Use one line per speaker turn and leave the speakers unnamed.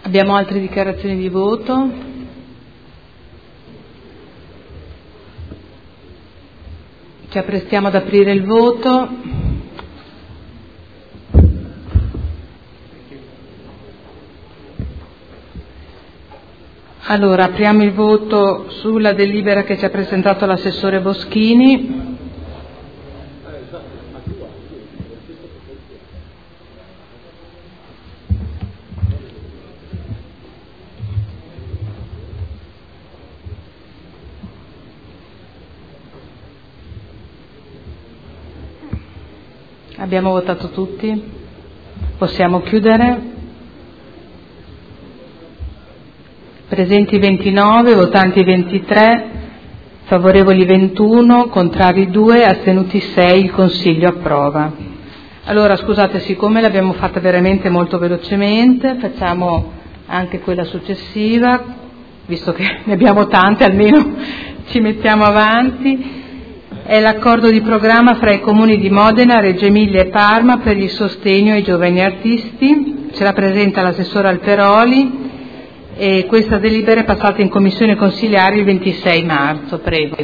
Abbiamo altre dichiarazioni di voto? Ci apprestiamo ad aprire il voto. Allora, apriamo il voto sulla delibera che ci ha presentato l'assessore Boschini. Abbiamo votato tutti? Possiamo chiudere? Presenti 29, votanti 23, favorevoli 21, contrari 2, astenuti 6, il Consiglio approva. Allora, scusate, siccome l'abbiamo fatta veramente molto velocemente, facciamo anche quella successiva, visto che ne abbiamo tante, almeno ci mettiamo avanti. È l'accordo di programma fra i comuni di Modena, Reggio Emilia e Parma per il sostegno ai giovani artisti. Ce la presenta l'assessore Alperoli e questa delibera è passata in commissione consiliare il 26 marzo. Prego.